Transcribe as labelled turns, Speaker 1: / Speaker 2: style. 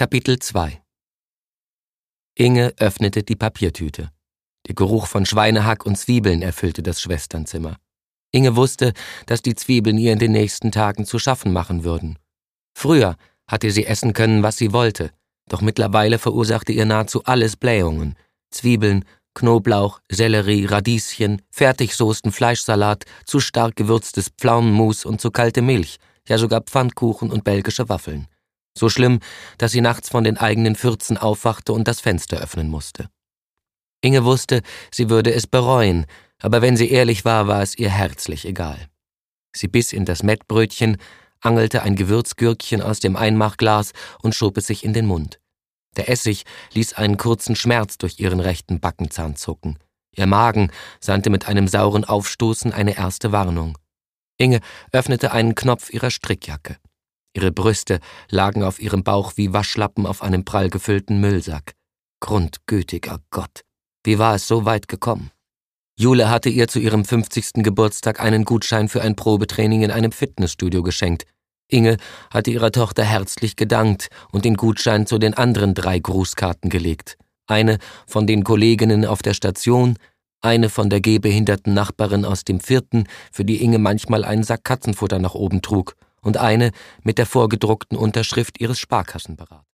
Speaker 1: Kapitel 2 Inge öffnete die Papiertüte. Der Geruch von Schweinehack und Zwiebeln erfüllte das Schwesternzimmer. Inge wusste, dass die Zwiebeln ihr in den nächsten Tagen zu schaffen machen würden. Früher hatte sie essen können, was sie wollte, doch mittlerweile verursachte ihr nahezu alles Blähungen. Zwiebeln, Knoblauch, Sellerie, Radieschen, Fertigsoßen, Fleischsalat, zu stark gewürztes Pflaumenmus und zu kalte Milch, ja sogar Pfannkuchen und belgische Waffeln. So schlimm, dass sie nachts von den eigenen Fürzen aufwachte und das Fenster öffnen musste. Inge wusste, sie würde es bereuen, aber wenn sie ehrlich war, war es ihr herzlich egal. Sie biss in das Mettbrötchen, angelte ein Gewürzgürkchen aus dem Einmachglas und schob es sich in den Mund. Der Essig ließ einen kurzen Schmerz durch ihren rechten Backenzahn zucken. Ihr Magen sandte mit einem sauren Aufstoßen eine erste Warnung. Inge öffnete einen Knopf ihrer Strickjacke. Ihre Brüste lagen auf ihrem Bauch wie Waschlappen auf einem prall gefüllten Müllsack. Grundgütiger Gott, wie war es so weit gekommen? Jule hatte ihr zu ihrem 50. Geburtstag einen Gutschein für ein Probetraining in einem Fitnessstudio geschenkt. Inge hatte ihrer Tochter herzlich gedankt und den Gutschein zu den anderen 3 Grußkarten gelegt. Eine von den Kolleginnen auf der Station, eine von der gehbehinderten Nachbarin aus dem 4., für die Inge manchmal einen Sack Katzenfutter nach oben trug, und eine mit der vorgedruckten Unterschrift ihres Sparkassenberaters.